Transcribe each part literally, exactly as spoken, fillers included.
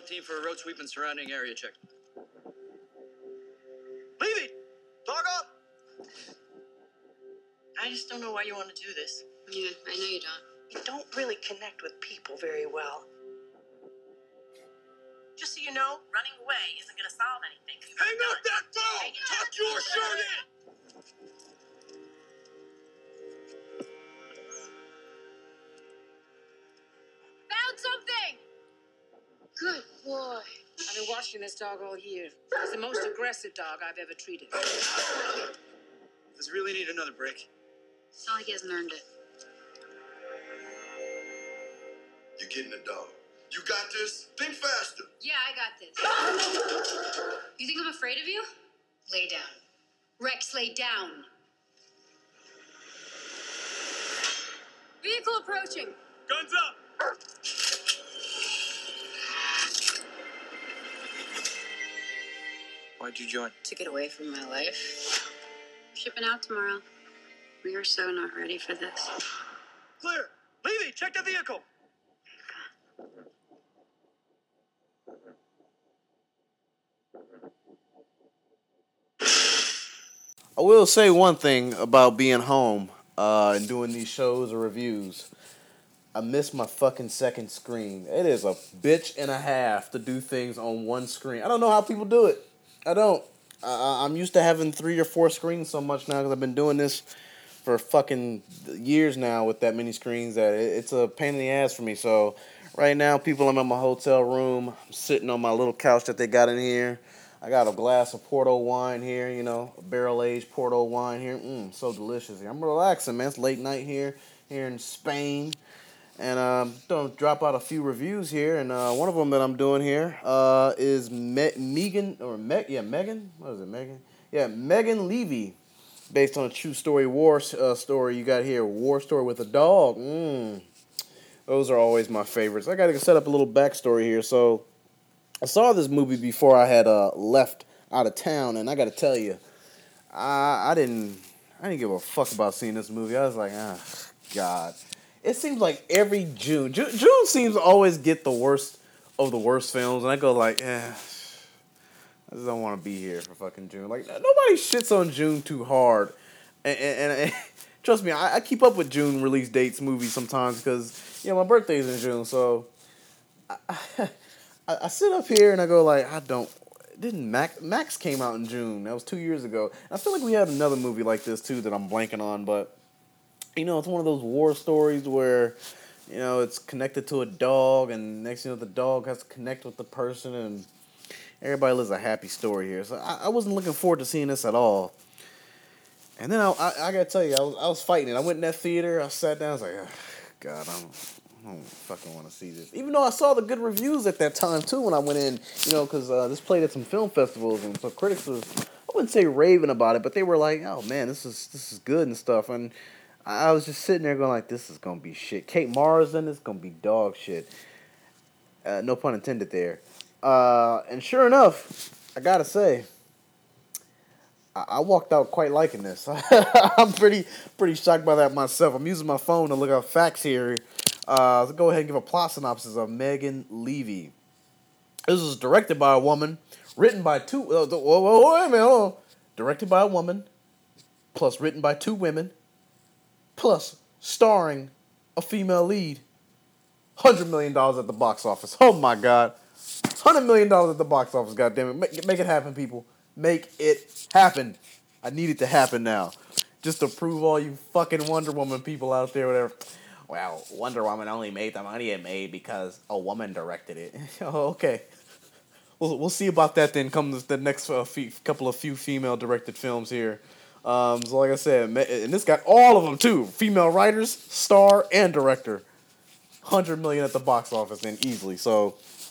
SWAT team for a road sweep and surrounding area check. Levy! Dog up! I just don't know why you want to do this. Yeah, I know you don't. You don't really connect with people very well. Just so you know, running away isn't going to solve anything. You Hang up that phone! Tuck your shirt in! Found something! Good boy. I've been watching this dog all year. He's the most aggressive dog I've ever treated. Does really need another break. It's not like he hasn't earned it. You're getting a dog. You got this? Think faster. Yeah, I got this. You think I'm afraid of you? Lay down. Rex, lay down. Vehicle approaching. Guns up! Why'd you join? To get away from my life. We're shipping out tomorrow. We are so not ready for this. Clear! Levy, check the vehicle! I will say one thing about being home uh, and doing these shows or reviews. I miss my fucking second screen. It is a bitch and a half to do things on one screen. I don't know how people do it. I don't. I, I'm used to having three or four screens so much now because I've been doing this for fucking years now with that many screens that it, it's a pain in the ass for me. So right now, people, I'm in my hotel room. I'm sitting on my little couch that they got in here. I got a glass of Porto wine here, you know, a barrel-aged Porto wine here. Mmm, so delicious here. I'm relaxing, man. It's late night here, here in Spain. And um, don't drop out a few reviews here. And uh, one of them that I'm doing here uh, is Me- Megan, or Me- yeah, Megan? What is it, Megan? Yeah, Megan Levy, based on a true story war uh, story you got here. War story with a dog. Mmm. Those are always my favorites. I got to set up a little backstory here. So I saw this movie before I had uh, left out of town, and I got to tell you, I, I didn't I didn't give a fuck about seeing this movie. I was like, ah, God. It seems like every June, June, June seems to always get the worst of the worst films, and I go like, eh, I just don't want to be here for fucking June. Like, nobody shits on June too hard, and, and, and trust me, I, I keep up with June release dates, movies sometimes because, you know, my birthday's in June, so I, I, I sit up here and I go like, I don't, didn't Max, Max came out in June, that was two years ago. I feel like we had another movie like this too that I'm blanking on, but you know, it's one of those war stories where, you know, it's connected to a dog, and next thing you know, the dog has to connect with the person, and everybody lives a happy story here. So I, I wasn't looking forward to seeing this at all. And then I, I, I gotta tell you, I was, I was fighting it. I went in that theater, I sat down, I was like, oh, God, I don't, I don't fucking want to see this. Even though I saw the good reviews at that time, too, when I went in, you know, because uh, this played at some film festivals, and so critics was, I wouldn't say raving about it, but they were like, oh, man, this is this is good and stuff, and I was just sitting there going like, this is going to be shit. Kate Mara's in this, going to be dog shit. Uh, no pun intended there. Uh, and sure enough, I got to say, I-, I walked out quite liking this. I'm pretty pretty shocked by that myself. I'm using my phone to look up facts here. Uh, let's go ahead and give a plot synopsis of Megan Levy. This was directed by a woman, written by two... Uh, whoa, whoa, whoa, wait a minute, hold on. Directed by a woman, plus written by two women, plus starring a female lead. one hundred million dollars at the box office. Oh, my God. one hundred million dollars at the box office, goddammit. Make, make it happen, people. Make it happen. I need it to happen now. Just to prove all you fucking Wonder Woman people out there, whatever. Well, Wonder Woman only made the money it made because a woman directed it. Oh, okay. We'll, we'll see about that then come the next uh, few, couple of few female-directed films here. Um, so like I said, and this got all of them too. Female writers, star, and director. one hundred million dollars at the box office then easily. So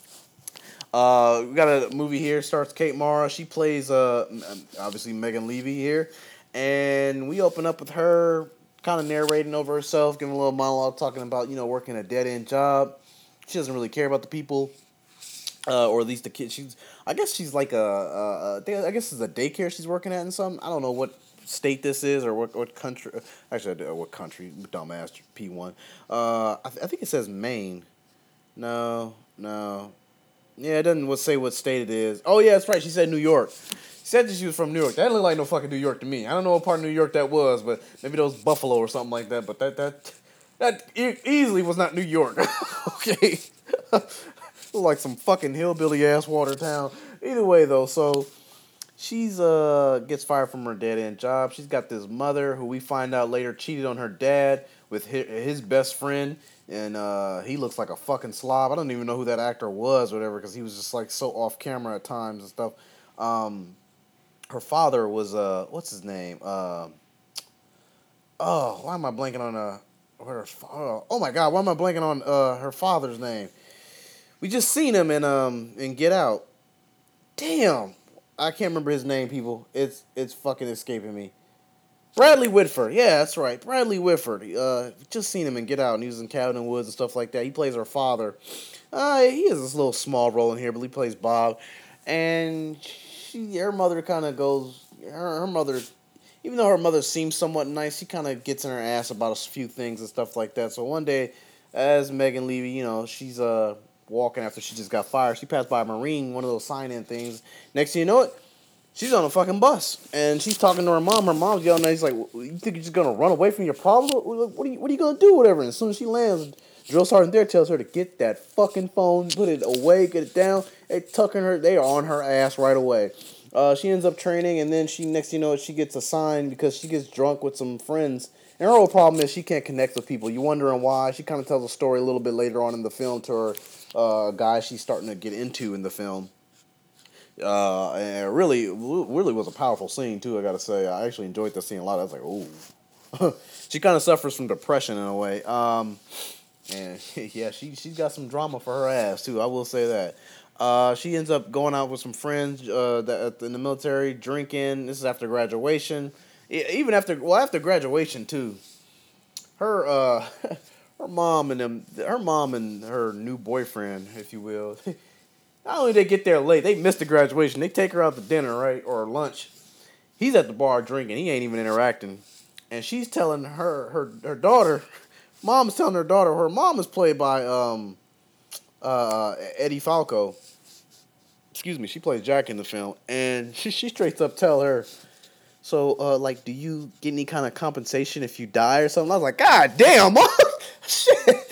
uh, we got a movie here. Starts Kate Mara. She plays uh, obviously Megan Levy here. And we open up with her kind of narrating over herself, giving a little monologue, talking about, you know, working a dead-end job. She doesn't really care about the people. Uh, or at least the kid. She's, I guess she's like a, a, a I guess it's a daycare she's working at in some. I don't know what state this is or what what country. Actually, what country? Dumbass P one. Uh, I, th- I think it says Maine. No, no. Yeah, it doesn't say what state it is. Oh yeah, that's right. She said New York. She said that she was from New York. That didn't look like no fucking New York to me. I don't know what part of New York that was, but maybe that was Buffalo or something like that. But that that that e- easily was not New York. Okay, it was like some fucking hillbilly ass water town. Either way though, so she's uh gets fired from her dead end job. She's got this mother who we find out later cheated on her dad with his, his best friend. And uh, he looks like a fucking slob. I don't even know who that actor was or whatever, because he was just like so off camera at times and stuff. Um, her father was uh, what's his name? Uh, oh, why am I blanking on uh, her? Oh, oh my god, why am I blanking on uh her father's name? We just seen him in um in Get Out. Damn, I can't remember his name. People, it's it's fucking escaping me. Bradley Whitford, yeah, that's right. Bradley Whitford. Uh, just seen him in Get Out, and he was in Cabin in the Woods and stuff like that. He plays her father. Uh, he has this little small role in here, but he plays Bob. And she, her mother kind of goes. Her, her mother, even though her mother seems somewhat nice, she kind of gets in her ass about a few things and stuff like that. So one day, as Megan Levy, you know, she's uh walking after she just got fired. She passed by a Marine, one of those sign-in things. Next thing you know it. She's on a fucking bus, and she's talking to her mom. Her mom's yelling at her. He's like, you think you're just going to run away from your problems? What, what, are you, what are you going to do, whatever? And as soon as she lands, drill sergeant there tells her to get that fucking phone, put it away, get it down. They tucking her. They are on her ass right away. Uh, she ends up training, and then she next thing you know, she gets assigned because she gets drunk with some friends. And her whole problem is she can't connect with people. You're wondering why. She kind of tells a story a little bit later on in the film to her uh, guy she's starting to get into in the film. Uh, and it really, really was a powerful scene too. I gotta say, I actually enjoyed the scene a lot. I was like, "Ooh," she kind of suffers from depression in a way. Um, and yeah, she she's got some drama for her ass too. I will say that. Uh, she ends up going out with some friends uh, that in the military, drinking. This is after graduation. Even after, well, after graduation too. Her uh, her mom and them, her mom and her new boyfriend, if you will. Not only they get there late, they miss the graduation. They take her out to dinner, right, or lunch. He's at the bar drinking. He ain't even interacting, and she's telling her her her daughter. Mom's telling her daughter. Her mom is played by um, uh, Eddie Falco. Excuse me. She plays Jack in the film, and she she straight up tell her. So, uh, like, do you get any kind of compensation if you die or something? I was like, God damn, mom, shit.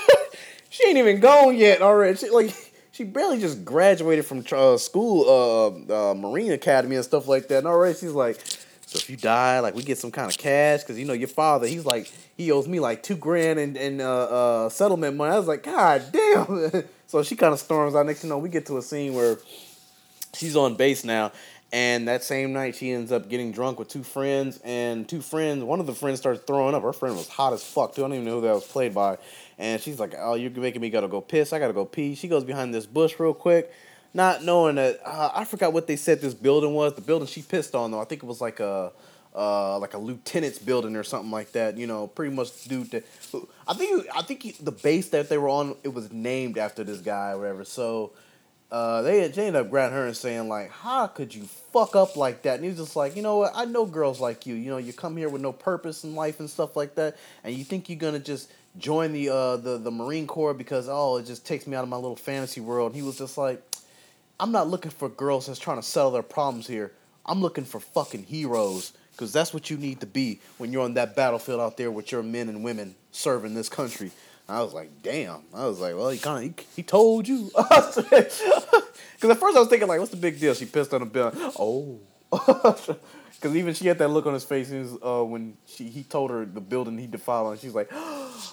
She ain't even gone yet already. She, like. She barely just graduated from uh, school, uh, uh, Marine Academy and stuff like that. And already she's like, so if you die, like we get some kind of cash, because you know your father, he's like, he owes me like two grand in, in uh, uh, settlement money. I was like, God damn. So she kind of storms out. Next thing you know, we get to a scene where she's on base now, and that same night she ends up getting drunk with two friends, and two friends, one of the friends starts throwing up. Her friend was hot as fuck too. I don't even know who that was played by. And she's like, oh, you're making me gotta go piss. I gotta go pee. She goes behind this bush real quick, not knowing that, uh, I forgot what they said this building was. The building she pissed on, though, I think it was like a uh, like a lieutenant's building or something like that. You know, pretty much dude that, I think, I think he, the base that they were on, it was named after this guy or whatever. So uh, they, they ended up grabbing her and saying, like, how could you fuck up like that? And he was just like, you know what, I know girls like you. You know, you come here with no purpose in life and stuff like that, and you think you're gonna just join the uh the, the Marine Corps because, oh, it just takes me out of my little fantasy world. And he was just like, I'm not looking for girls that's trying to settle their problems here. I'm looking for fucking heroes, because that's what you need to be when you're on that battlefield out there with your men and women serving this country. And I was like, damn. I was like, well, he kind of, he, he told you. Because at first I was thinking, like, what's the big deal? She pissed on a bill. Oh. Because even she had that look on his face was, uh, when she he told her the building he defiled on. She's like,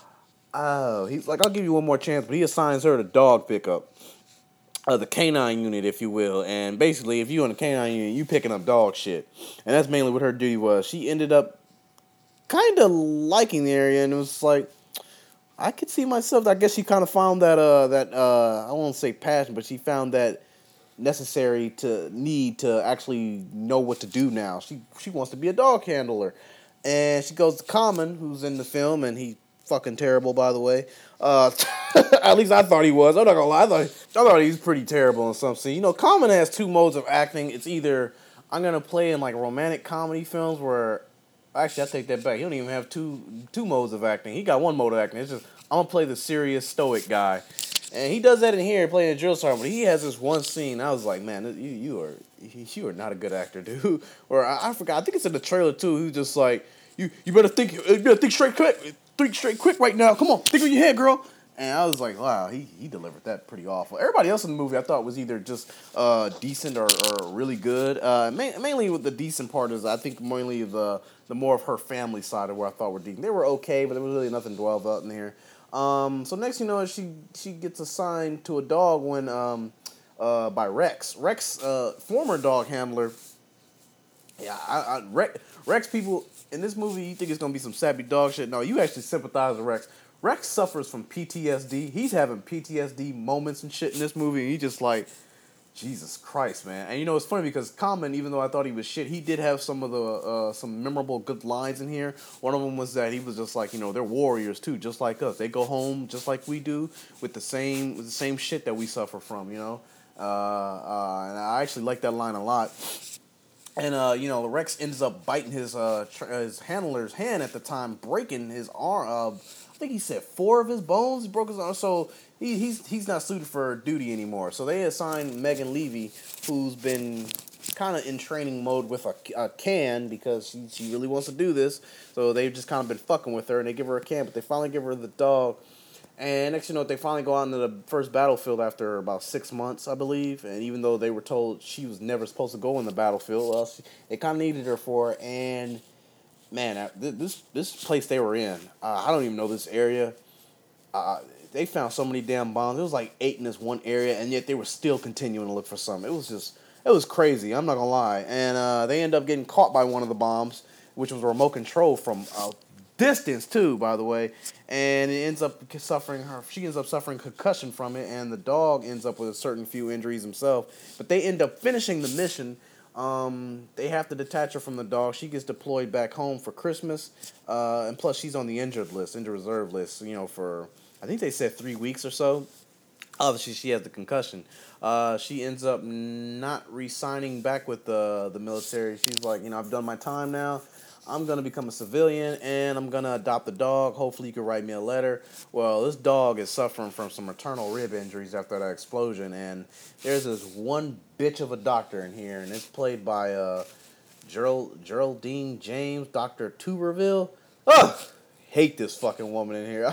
oh, he's like, I'll give you one more chance, but he assigns her to dog pickup, uh, the canine unit, if you will. And basically, if you in the canine unit, you picking up dog shit, and that's mainly what her duty was. She ended up kind of liking the area, and it was like, I could see myself. I guess she kind of found that uh that uh I won't say passion, but she found that necessary to need to actually know what to do now. She she wants to be a dog handler, and she goes to Common, who's in the film, and he. Fucking terrible, by the way. Uh, at least I thought he was. I'm not gonna lie. I thought, I thought he was pretty terrible in some scene. You know, Common has two modes of acting. It's either I'm gonna play in like romantic comedy films where, actually, I take that back. He don't even have two two modes of acting. He got one mode of acting. It's just I'm gonna play the serious stoic guy. And he does that in here, playing a drill sergeant. But he has this one scene. I was like, man, you you are you are not a good actor, dude. Or I, I forgot. I think it's in the trailer too. Who's just like, you you better think you better think straight quick, think straight quick right now. Come on, think with your head, girl. And I was like, wow, he, he delivered that pretty awful. Everybody else in the movie I thought was either just uh, decent or, or really good. Uh, main, mainly with the decent part is I think mainly the the more of her family side of where I thought were decent. They were okay, but there was really nothing to dwell about in here. Um, so next you know, she she gets assigned to a dog when um, uh, by Rex. Rex, uh, former dog handler. Yeah, I, I, Rex, Rex people in this movie, you think it's gonna be some sappy dog shit? No, you actually sympathize with Rex. Rex suffers from P T S D. He's having P T S D moments and shit in this movie. And he just like, Jesus Christ, man. And you know, it's funny because Common, even though I thought he was shit, he did have some of the, uh, some memorable good lines in here. One of them was that he was just like, you know, they're warriors too, just like us. They go home just like we do with the same, with the same shit that we suffer from, you know. Uh, uh, and I actually like that line a lot. And, uh, you know, Rex ends up biting his uh, tr- his handler's hand at the time, breaking his arm. Uh, I think he said four of his bones. He broke his arm. So he, he's he's not suited for duty anymore. So they assigned Megan Levy, who's been kind of in training mode with a, a can because she, she really wants to do this. So they've just kind of been fucking with her, and they give her a can. But they finally give her the dog. And next you know, they finally go out into the first battlefield after about six months, I believe. And even though they were told she was never supposed to go in the battlefield, well, she, they kind of needed her for it. And, man, this this place they were in, uh, I don't even know this area. Uh, they found so many damn bombs. It was like eight in this one area, and yet they were still continuing to look for some. It was just, it was crazy. I'm not going to lie. And uh, they end up getting caught by one of the bombs, which was a remote control from uh, distance too, by the way, and it ends up suffering her. She ends up suffering concussion from it, and the dog ends up with a certain few injuries himself. But they end up finishing the mission. Um, they have to detach her from the dog. She gets deployed back home for Christmas, uh, and plus she's on the injured list, injured reserve list. You know, for I think they said three weeks or so. Obviously, she has the concussion. Uh, she ends up not re-signing back with the the military. She's like, you know, I've done my time now. I'm going to become a civilian, and I'm going to adopt a dog. Hopefully you can write me a letter. Well, this dog is suffering from some maternal rib injuries after that explosion, and there's this one bitch of a doctor in here, and it's played by uh, Gerald, Geraldine James, Doctor Tuberville. Ugh! Hate this fucking woman in here.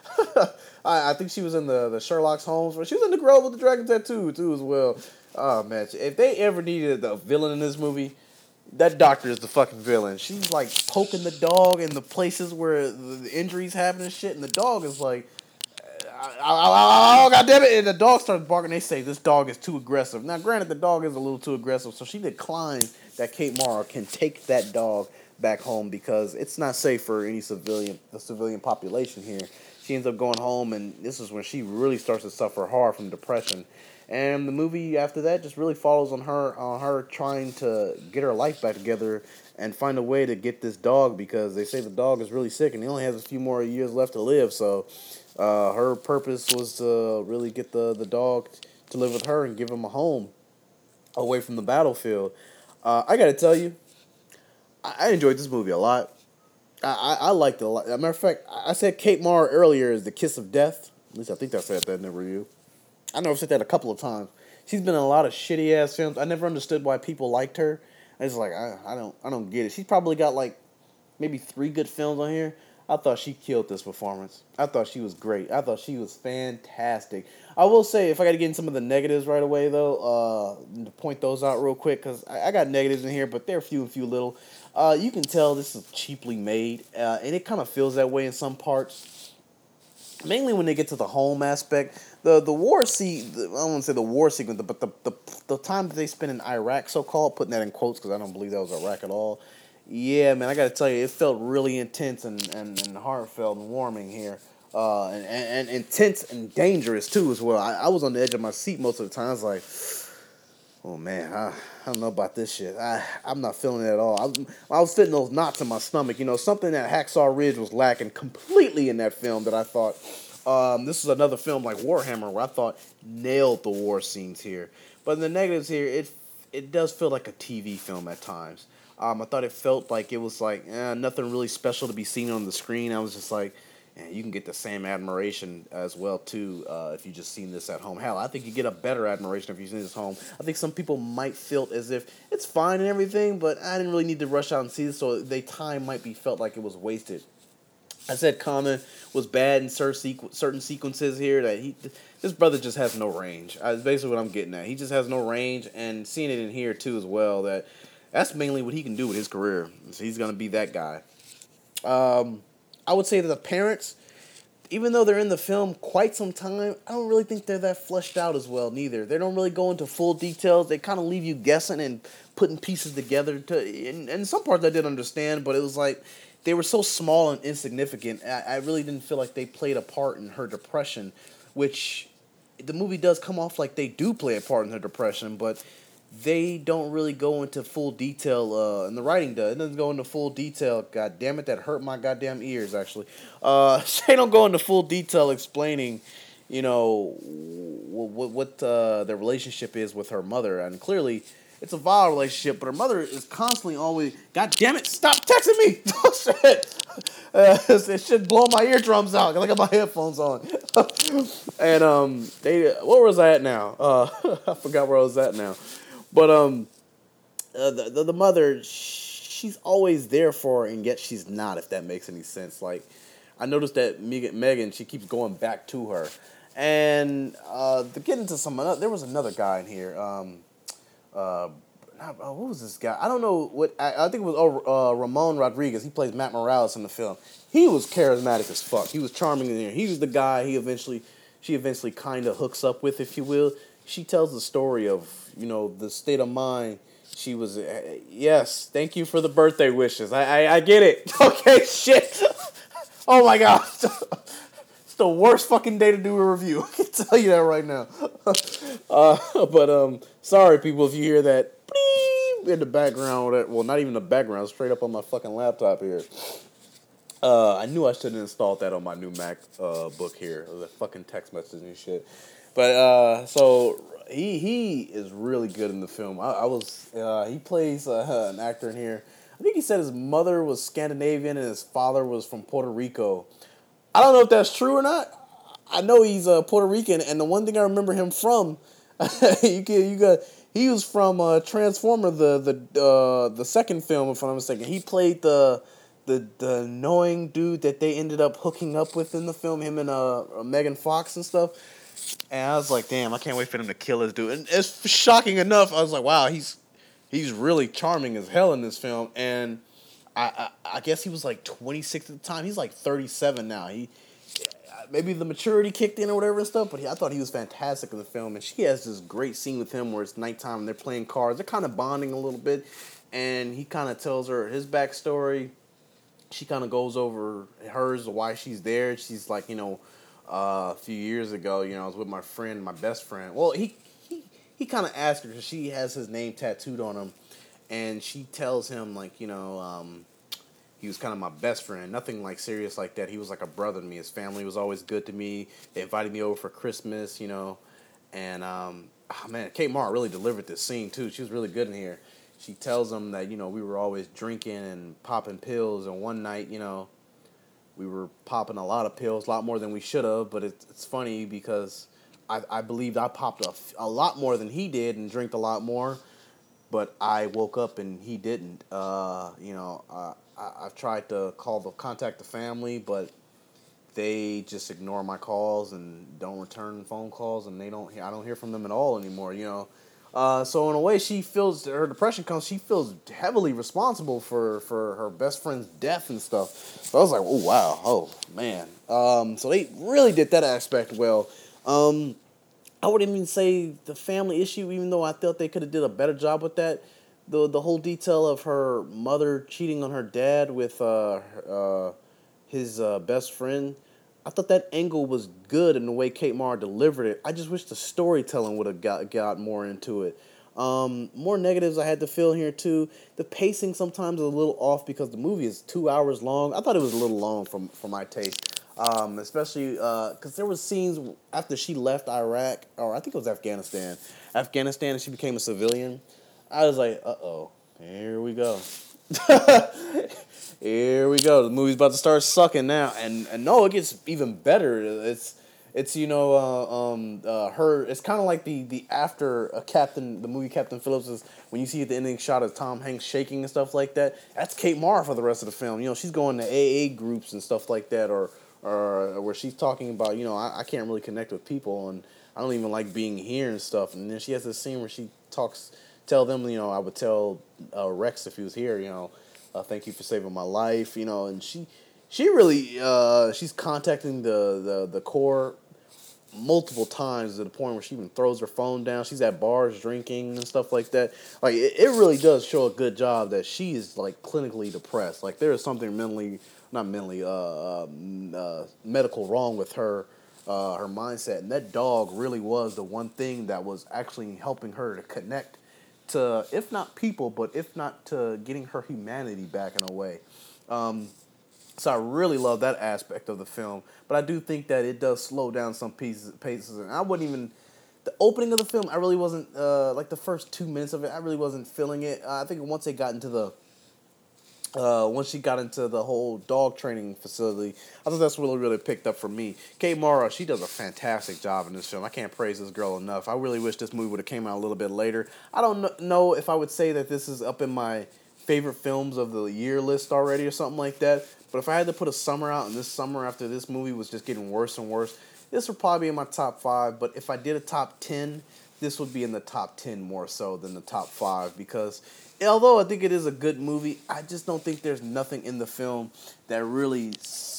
I, I think she was in the, the Sherlock Holmes, but she was in The Girl with the Dragon Tattoo, too, as well. Oh, man. If they ever needed a villain in this movie, that doctor is the fucking villain. She's like poking the dog in the places where the injuries happen and shit, and the dog is like, oh, God damn it. And the dog starts barking. They say this dog is too aggressive. Now, granted, the dog is a little too aggressive, so she declined that Kate Mara can take that dog back home because it's not safe for any civilian, the civilian population here. She ends up going home, and this is when she really starts to suffer hard from depression. And the movie after that just really follows on her on her trying to get her life back together and find a way to get this dog because they say the dog is really sick and he only has a few more years left to live. So uh, her purpose was to really get the, the dog to live with her and give him a home away from the battlefield. Uh, I got to tell you, I, I enjoyed this movie a lot. I, I, I liked it a lot. As a matter of fact, I said Kate Mara earlier is the kiss of death. At least I think I said that in the review. I know I've said that a couple of times. She's been in a lot of shitty ass films. I never understood why people liked her. I was like, I, I don't, I don't get it. She's probably got like maybe three good films on here. I thought she killed this performance. I thought she was great. I thought she was fantastic. I will say, if I got to get in some of the negatives right away though, uh, to point those out real quick because I, I got negatives in here, but they're few and few little. Uh, you can tell this is cheaply made, uh, and it kind of feels that way in some parts. Mainly when they get to the home aspect. The the war se- I don't want to say the war sequence, but the, the the time that they spent in Iraq, so-called, putting that in quotes because I don't believe that was Iraq at all. Yeah, man, I got to tell you, it felt really intense and, and, and heartfelt and warming here. Uh, and, and, and intense and dangerous, too, as well. I, I was on the edge of my seat most of the time. I was like, oh, man, I, I don't know about this shit. I, I'm not feeling it at all. I was, I was fitting those knots in my stomach. You know, something that Hacksaw Ridge was lacking completely in that film that I thought... Um, this is another film like Warhammer where I thought nailed the war scenes here. But in the negatives here, it it does feel like a T V film at times. Um, I thought it felt like it was like eh, nothing really special to be seen on the screen. I was just like, and you can get the same admiration as well too uh, if you just seen this at home. Hell, I think you get a better admiration if you've seen this at home. I think some people might feel as if it's fine and everything, but I didn't really need to rush out and see this, so their time might be felt like it was wasted. I said Common was bad in certain sequ- certain sequences here. That he, this brother just has no range. That's basically what I'm getting at. He just has no range, and seeing it in here too as well. That that's mainly what he can do with his career. So he's gonna be that guy. Um, I would say that the parents, even though they're in the film quite some time, I don't really think they're that fleshed out as well, neither. They don't really go into full details. They kind of leave you guessing and putting pieces together. To, and, and some parts I did understand, but it was like they were so small and insignificant. I, I really didn't feel like they played a part in her depression, which the movie does come off like they do play a part in her depression, but they don't really go into full detail, uh, and the writing does. It doesn't go into full detail. God damn it, that hurt my goddamn ears, actually. Uh, they don't go into full detail explaining, you know, what, what uh, their relationship is with her mother. And clearly, it's a vile relationship, but her mother is constantly always, God damn it, stop texting me! Oh, shit! Uh, it should blow my eardrums out. I got my headphones on. And, um, they, where was I at now? Uh, I forgot where I was at now. But um, uh, the, the the mother, she's always there for her, and yet she's not. If that makes any sense. Like, I noticed that Megan, Megan she keeps going back to her, and uh, to get into some, there was another guy in here. Um, uh, not, uh, what was this guy? I don't know what. I, I think it was oh, uh, Ramon Rodriguez. He plays Matt Morales in the film. He was charismatic as fuck. He was charming in there. He was the guy. He eventually, she eventually kind of hooks up with, if you will. She tells the story of, you know, the state of mind she was. Uh, yes, thank you for the birthday wishes. I I, I get it. Okay, shit. Oh my god, it's the worst fucking day to do a review. I can tell you that right now. uh, but um, sorry people if you hear that in the background. Well, not even the background, straight up on my fucking laptop here. Uh, I knew I should have installed that on my new Mac uh, book here. The fucking text message and shit. But uh, so he he is really good in the film. I, I was uh, he plays uh, an actor in here. I think he said his mother was Scandinavian and his father was from Puerto Rico. I don't know if that's true or not. I know he's uh, Puerto Rican, and the one thing I remember him from, you can you got he was from uh, Transformer, the the uh, the second film, if I'm not mistaken. He played the the the annoying dude that they ended up hooking up with in the film. Him and uh, Megan Fox and stuff. And I was like, damn, I can't wait for them to kill this dude. And it's shocking enough. I was like, wow, he's he's really charming as hell in this film. And I I, I guess he was like twenty-six at the time. He's like thirty-seven now. He maybe the maturity kicked in or whatever and stuff. But he, I thought he was fantastic in the film. And she has this great scene with him where it's nighttime and they're playing cards. They're kind of bonding a little bit. And he kind of tells her his backstory. She kind of goes over hers, why she's there. She's like, you know, Uh, a few years ago, you know, I was with my friend, my best friend. Well, he he, he kind of asked her because she has his name tattooed on him, and she tells him like, you know, um, he was kind of my best friend. Nothing like serious like that. He was like a brother to me. His family was always good to me. They invited me over for Christmas, you know, and um, oh man, Kate Mara really delivered this scene too. She was really good in here. She tells him that, you know, we were always drinking and popping pills, and one night, you know, we were popping a lot of pills, a lot more than we should have, but it's, it's funny because I, I believed I popped a, a lot more than he did and drank a lot more, but I woke up and he didn't. Uh, you know, uh, I, I've tried to call the contact the family, but they just ignore my calls and don't return phone calls, and they don't. I don't hear from them at all anymore. You know. Uh, so in a way, she feels her depression comes. She feels heavily responsible for, for her best friend's death and stuff. So I was like, oh wow, oh man. Um, so they really did that aspect well. Um, I wouldn't even say the family issue, even though I felt they could have did a better job with that. The the whole detail of her mother cheating on her dad with uh, uh, his uh, best friend. I thought that angle was good in the way Kate Mara delivered it. I just wish the storytelling would have got, got more into it. Um, more negatives I had to feel here too. The pacing sometimes is a little off because the movie is two hours long. I thought it was a little long for, for my taste. Um, especially because uh, there was scenes after she left Iraq, or I think it was Afghanistan. Afghanistan and she became a civilian. I was like, uh-oh, here we go. Here we go. The movie's about to start sucking now, and and no, it gets even better. It's it's you know uh, um uh, her. It's kind of like the the after a Captain the movie Captain Phillips is when you see the ending shot of Tom Hanks shaking and stuff like that. That's Kate Mara for the rest of the film. You know, she's going to A A groups and stuff like that, or or where she's talking about you know I, I can't really connect with people and I don't even like being here and stuff. And then she has this scene where she talks, tell them you know I would tell uh, Rex if he was here you know. Uh, thank you for saving my life, you know, and she, she really, uh, she's contacting the, the, the Corps multiple times to the point where she even throws her phone down. She's at bars drinking and stuff like that. Like, it, it really does show a good job that she is, like, clinically depressed. Like, there is something mentally, not mentally, uh, uh, uh medical wrong with her, uh, her mindset. And that dog really was the one thing that was actually helping her to connect to, if not people, but if not to getting her humanity back in a way. Um, so I really love that aspect of the film. But I do think that it does slow down some pieces, paces. And I wouldn't even, the opening of the film, I really wasn't, uh, like the first two minutes of it, I really wasn't feeling it. Uh, I think once they got into the, Uh, once she got into the whole dog training facility, I thought that's really, really picked up for me. Kate Mara, she does a fantastic job in this film. I can't praise this girl enough. I really wish this movie would have came out a little bit later. I don't know if I would say that this is up in my favorite films of the year list already or something like that. But if I had to put a summer out, and this summer after this movie was just getting worse and worse, this would probably be in my top five. But if I did a top ten, this would be in the top ten more so than the top five because although I think it is a good movie, I just don't think there's nothing in the film that really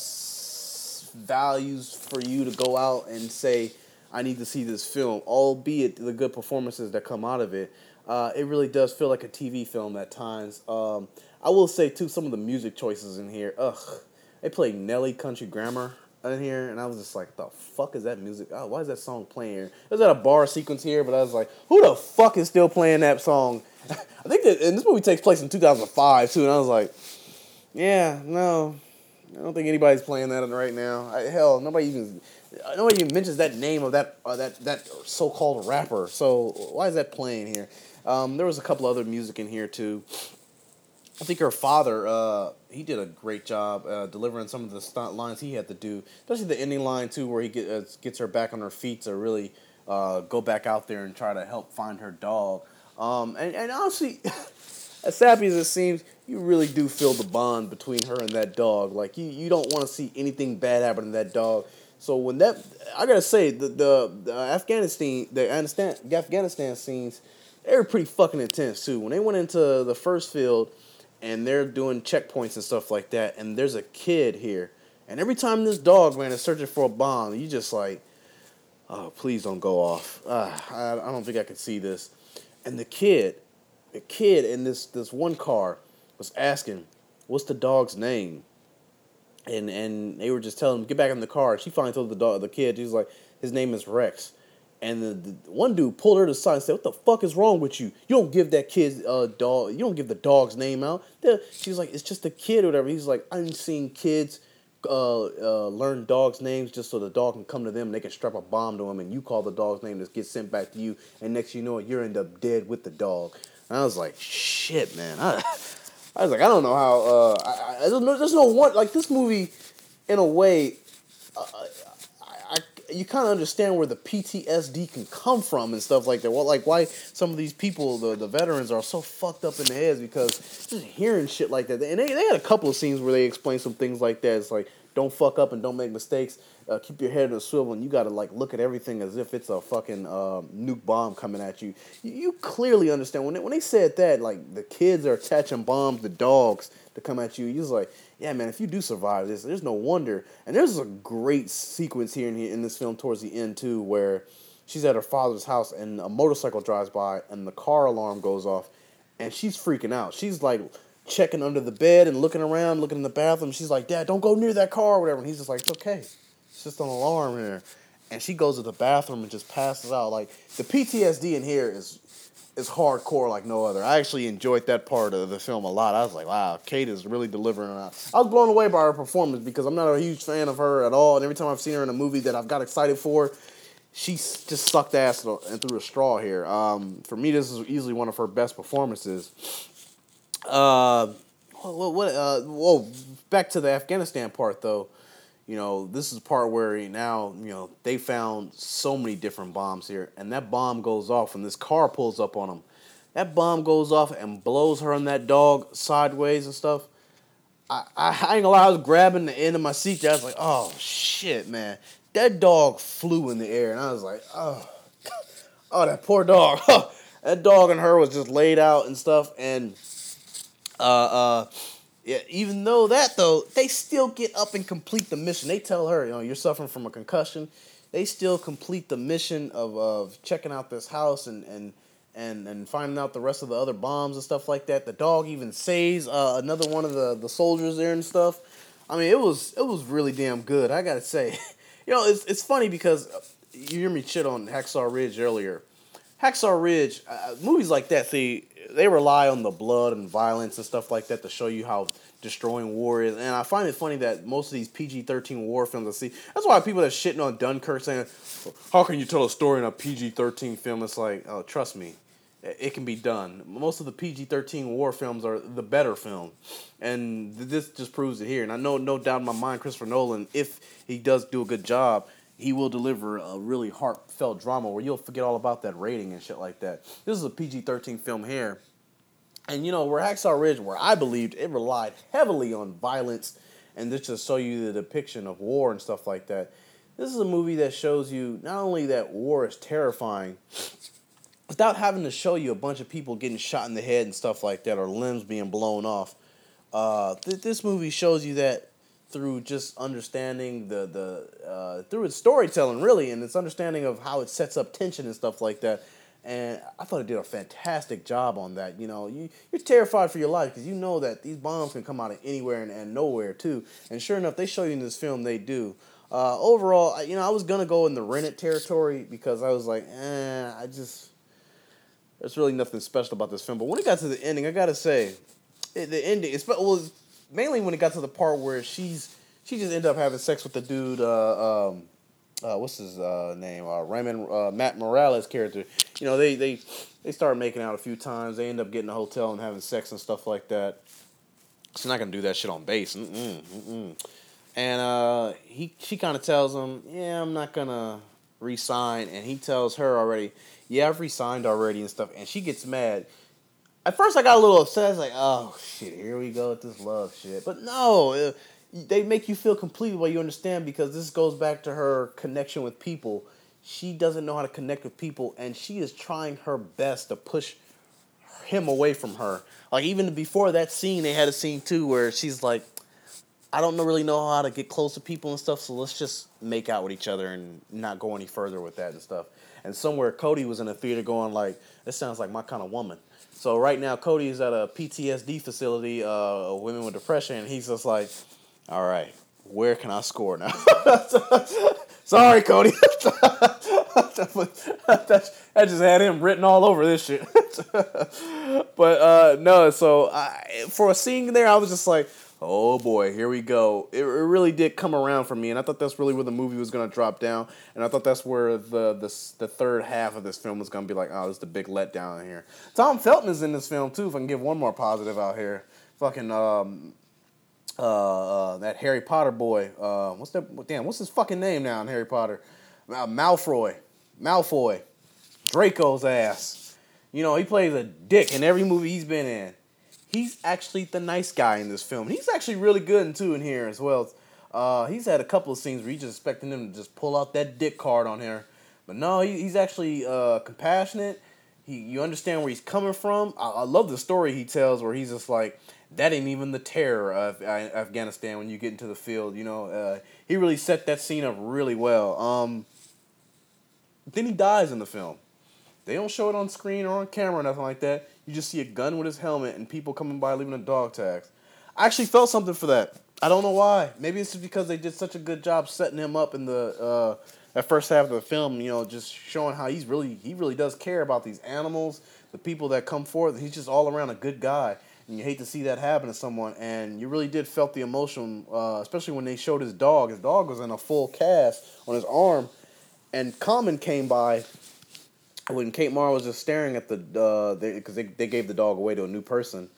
s- values for you to go out and say, I need to see this film, albeit the good performances that come out of it. Uh, it really does feel like a T V film at times. Um, I will say, too, some of the music choices in here, ugh. They played Nelly Country Grammar in here, and I was just like, the fuck is that music? Oh, why is that song playing here? There's at a bar sequence here, but I was like, who the fuck is still playing that song? I think that, and this movie takes place in two thousand five, too, and I was like, yeah, no, I don't think anybody's playing that right now. I, hell, nobody even, nobody even mentions that name of that uh, that that so-called rapper, so why is that playing here? Um, there was a couple other music in here, too. I think her father, uh, he did a great job uh, delivering some of the stunt lines he had to do, especially the ending line, too, where he get, uh, gets her back on her feet to really uh, go back out there and try to help find her dog. Um, and, and honestly, as sappy as it seems, you really do feel the bond between her and that dog. Like, you, you don't want to see anything bad happen to that dog. So when that, I gotta say, the the, the Afghanistan, the Afghanistan, Afghanistan scenes, they were pretty fucking intense, too. When they went into the first field, and they're doing checkpoints and stuff like that, and there's a kid here. And every time this dog, man, is searching for a bomb, you just like, oh, please don't go off. Uh, I, I don't think I can see this. And the kid, the kid in this, this one car was asking, what's the dog's name? And and they were just telling him, get back in the car. She finally told the dog, the kid, he's like, his name is Rex. And the, the one dude pulled her to the side and said, what the fuck is wrong with you? You don't give that kid uh, dog, you don't give the dog's name out. She's like, it's just a kid or whatever. He's like, I've seen kids uh, uh, learn dogs' names just so the dog can come to them and they can strap a bomb to him and you call the dog's name to get sent back to you. And next you know it, you end up dead with the dog. And I was like, shit, man. I, I was like, I don't know how, uh, I, I don't know, there's no one, like this movie, in a way, uh, you kind of understand where the P T S D can come from and stuff like that. Well, like why some of these people, the, the veterans, are so fucked up in the heads because just hearing shit like that. And they, they had a couple of scenes where they explained some things like that. It's like, don't fuck up and don't make mistakes. Uh, keep your head in a swivel, and you got to like look at everything as if it's a fucking uh, nuke bomb coming at you. You, you clearly understand when they, when they said that, like the kids are attaching bombs to dogs to come at you. You're just like, yeah, man, if you do survive this, there's no wonder. And there's a great sequence here in, in this film towards the end, too, where she's at her father's house and a motorcycle drives by and the car alarm goes off and she's freaking out. She's like checking under the bed and looking around, looking in the bathroom. She's like, Dad, don't go near that car or whatever. And he's just like, it's okay. It's just an alarm here. And she goes to the bathroom and just passes out. Like, the P T S D in here is is hardcore like no other. I actually enjoyed that part of the film a lot. I was like, wow, Kate is really delivering on that. I was blown away by her performance because I'm not a huge fan of her at all. And every time I've seen her in a movie that I've got excited for, she just sucked ass and threw a straw here. Um, for me, this is easily one of her best performances. Uh, What? What? Uh, whoa! Back to the Afghanistan part, though. You know, this is the part where now, you know, they found so many different bombs here, and that bomb goes off, and this car pulls up on them. That bomb goes off and blows her and that dog sideways and stuff. I, I, I ain't gonna lie, I was grabbing the end of my seat there. I was like, oh, shit, man. That dog flew in the air, and I was like, oh, oh, that poor dog. That dog and her was just laid out and stuff, and uh, uh, yeah, even though that, though, they still get up and complete the mission. They tell her, you know, you're suffering from a concussion. They still complete the mission of, of checking out this house and, and, and, and finding out the rest of the other bombs and stuff like that. The dog even saves uh, another one of the, the soldiers there and stuff. I mean, it was it was really damn good, I gotta say. You know, it's it's funny because you hear me shit on Hacksaw Ridge earlier. Hacksaw Ridge, uh, movies like that, see, they rely on the blood and violence and stuff like that to show you how destroying war is. And I find it funny that most of these P G thirteen war films I see, that's why people that shitting on Dunkirk saying, how can you tell a story in a P G thirteen film? It's like, oh, trust me, it can be done. Most of the P G thirteen war films are the better film. And this just proves it here. And I know, no doubt in my mind, Christopher Nolan, if he does do a good job, he will deliver a really heartfelt drama where you'll forget all about that rating and shit like that. This is a P G thirteen film here. And, you know, where Hacksaw Ridge, where I believed it relied heavily on violence and just to show you the depiction of war and stuff like that. This is a movie that shows you not only that war is terrifying, without having to show you a bunch of people getting shot in the head and stuff like that or limbs being blown off. Uh, th- this movie shows you that through just understanding the the uh, through its storytelling, really, and its understanding of how it sets up tension and stuff like that. And I thought it did a fantastic job on that. You know, you, you're terrified for your life because you know that these bombs can come out of anywhere and, and nowhere, too. And sure enough, they show you in this film they do. Uh, overall, you know, I was going to go in the rented territory because I was like, eh, I just... There's really nothing special about this film. But when it got to the ending, I got to say, it, the ending, it's, well, mainly when it got to the part where she's she just ended up having sex with the dude, uh, um, uh, what's his uh, name? Uh, Raymond, uh, Matt Morales' character. You know, they, they, they started making out a few times. They end up getting a hotel and having sex and stuff like that. She's not going to do that shit on base. Mm-mm, mm-mm. And uh, he, she kind of tells him, yeah, I'm not going to re-sign. And he tells her already, yeah, I've re-signed already and stuff. And she gets mad. At first, I got a little upset. I was like, oh, shit, here we go with this love shit. But no, it, they make you feel completely what you understand because this goes back to her connection with people. She doesn't know how to connect with people, and she is trying her best to push him away from her. Like, even before that scene, they had a scene, too, where she's like, I don't really know how to get close to people and stuff, so let's just make out with each other and not go any further with that and stuff. And somewhere, Cody was in a theater going like, this sounds like my kind of woman. So right now, Cody is at a P T S D facility, uh, women with depression, and he's just like, all right, where can I score now? Sorry, Cody. that just had him written all over this shit. But uh, no, so I, for a scene there, I was just like, oh boy, here we go. It, it really did come around for me, and I thought that's really where the movie was going to drop down, and I thought that's where the, the the third half of this film was going to be like, oh, this is the big letdown here. Tom Felton is in this film, too, if I can give one more positive out here. Fucking, um... Uh, uh, that Harry Potter boy, uh, what's that, damn, what's his fucking name now in Harry Potter? Uh, Malfoy, Malfoy, Draco's ass. You know, he plays a dick in every movie he's been in. He's actually the nice guy in this film. He's actually really good in two in here as well. Uh, he's had a couple of scenes where you're just expecting him to just pull out that dick card on here. But no, he, he's actually uh, compassionate. He, you understand where he's coming from. I, I love the story he tells where he's just like, that ain't even the terror of Afghanistan when you get into the field. You know, uh, he really set that scene up really well. Um, then he dies in the film. They don't show it on screen or on camera or nothing like that. You just see a gun with his helmet and people coming by leaving a dog tags. I actually felt something for that. I don't know why. Maybe it's just because they did such a good job setting him up in the uh, that first half of the film. You know, just showing how he's really he really does care about these animals, the people that come forth. He's just all around a good guy. And you hate to see that happen to someone, and you really did felt the emotion, uh, especially when they showed his dog. His dog was in a full cast on his arm, and Common came by when Kate Mara was just staring at the, because uh, they, they, they gave the dog away to a new person,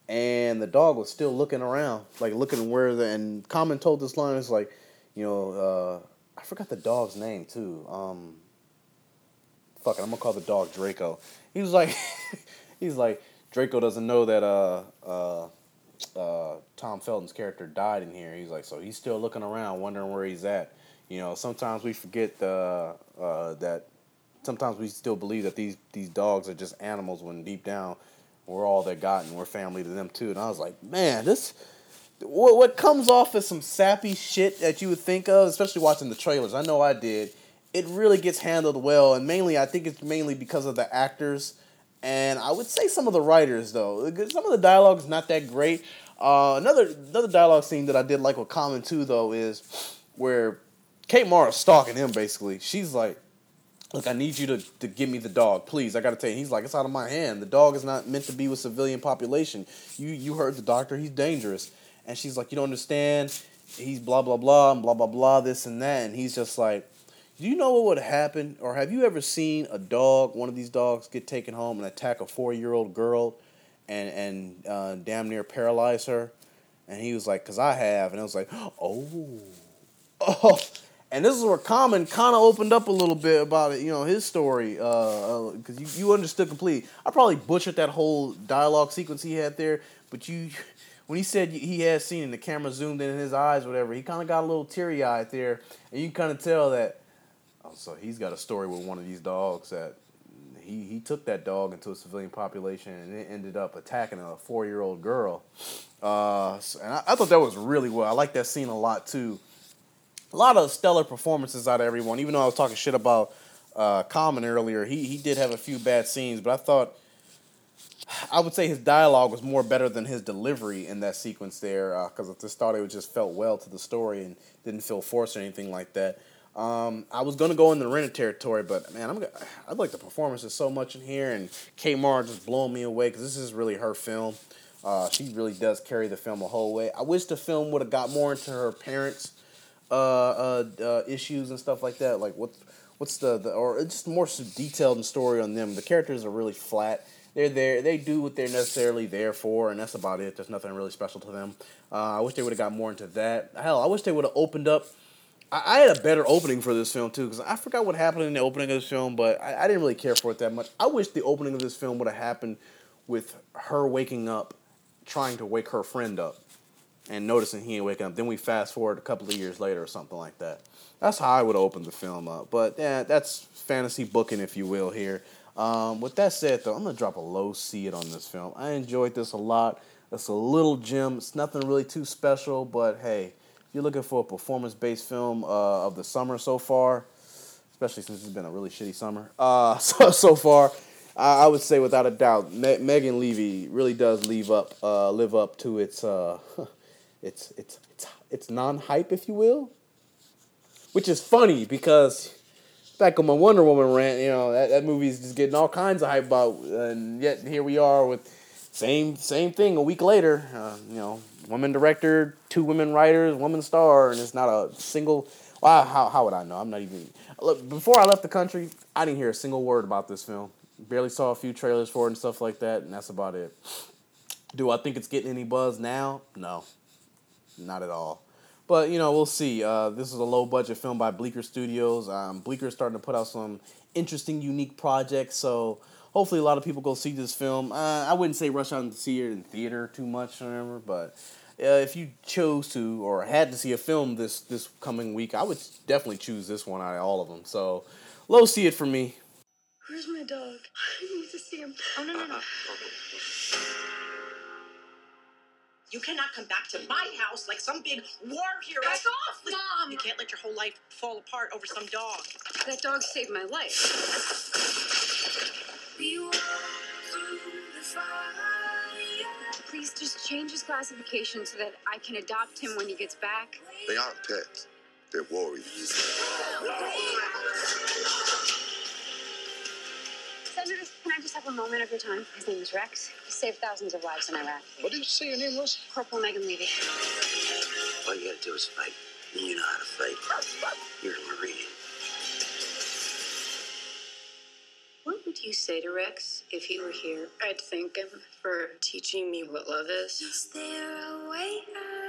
and the dog was still looking around, like looking where the, and Common told this line, it's like, you know, uh, I forgot the dog's name too. Um, fuck it, I'm gonna call the dog Draco. He was like, he's like, Draco doesn't know that uh, uh, uh, Tom Felton's character died in here. He's like, so he's still looking around, wondering where he's at. You know, sometimes we forget uh, uh, that. Sometimes we still believe that these these dogs are just animals when deep down we're all they got and we're family to them too. And I was like, man, this what what comes off as some sappy shit that you would think of, especially watching the trailers. I know I did. It really gets handled well, and mainly I think it's mainly because of the actors, and I would say some of the writers though. Some of the dialogue is not that great. Uh, another another dialogue scene that I did like with Common too though is where Kate Mara's stalking him basically. She's like, look, I need you to, to give me the dog, please. I gotta tell you. He's like, it's out of my hand. The dog is not meant to be with civilian population. You you heard the doctor. He's dangerous. And she's like, you don't understand. He's blah, blah, blah, and blah, blah, blah, this and that. And he's just like, do you know what would happen? Or have you ever seen a dog, one of these dogs, get taken home and attack a four-year-old girl and, and uh, damn near paralyze her? And he was like, because I have. And I was like, oh. Oh. And this is where Common kind of opened up a little bit about it, you know, his story, because uh, you, you understood completely. I probably butchered that whole dialogue sequence he had there, but you, when he said he had seen and the camera zoomed in his eyes, whatever, he kind of got a little teary-eyed there, and you can kind of tell that, oh, so he's got a story with one of these dogs that he, he took that dog into a civilian population and it ended up attacking a four-year-old girl. Uh, so, and I, I thought that was really well. I like that scene a lot, too. A lot of stellar performances out of everyone. Even though I was talking shit about uh, Common earlier, he he did have a few bad scenes, but I thought, I would say his dialogue was more better than his delivery in that sequence there, because uh, I just thought it just felt well to the story and didn't feel forced or anything like that. Um, I was gonna go in the Renner territory, but man, I'm I like the performances so much in here, and Kate Mara just blowing me away because this is really her film. Uh, she really does carry the film a whole way. I wish the film would have got more into her parents' Uh, uh, uh, issues and stuff like that. Like what, what's the, the or just more detailed story on them. The characters are really flat. They're there. They do what they're necessarily there for, and that's about it. There's nothing really special to them. Uh, I wish they would have got more into that. Hell, I wish they would have opened up. I, I had a better opening for this film too, because I forgot what happened in the opening of this film, but I, I didn't really care for it that much. I wish the opening of this film would have happened with her waking up, trying to wake her friend up, and noticing he ain't waking up. Then we fast forward a couple of years later or something like that. That's how I would open the film up. But yeah, that's fantasy booking, if you will, here. Um, with that said, though, I'm going to drop a low C it on this film. I enjoyed this a lot. It's a little gem. It's nothing really too special, but hey, if you're looking for a performance-based film uh, of the summer so far, especially since it's been a really shitty summer uh, so, so far, I, I would say without a doubt, Me- Megan Levy really does leave up, uh, live up to its... Uh, It's it's it's it's non-hype, if you will, which is funny because back on my Wonder Woman rant, you know that, that movie's just getting all kinds of hype about, and yet here we are with same same thing a week later. Uh, you know, woman director, two women writers, woman star, and it's not a single. Well, how how would I know? I'm not even. Look, before I left the country, I didn't hear a single word about this film. Barely saw a few trailers for it and stuff like that, and that's about it. Do I think it's getting any buzz now? No. Not at all. But, you know, we'll see. Uh, this is a low-budget film by Bleecker Studios. Um, Bleecker is starting to put out some interesting, unique projects, so hopefully a lot of people go see this film. Uh, I wouldn't say rush out and see it in theater too much, remember, but uh, if you chose to or had to see a film this, this coming week, I would definitely choose this one out of all of them. So, low see it for me. Where's my dog? I need to see him. Oh, no, no, no. You cannot come back to my house like some big war hero. Back off, Mom! You can't let your whole life fall apart over some dog. That dog saved my life. Please just change his classification so that I can adopt him when he gets back. They aren't pets. They're warriors. Senator, can I just have a moment of your time? His name is Rex. He saved thousands of lives in Iraq. What did you say your name was? Corporal Megan Levy. All you gotta do is fight. And you know how to fight. You're a Marine. What would you say to Rex if he were here? I'd thank him for teaching me what love is. Is there a way out?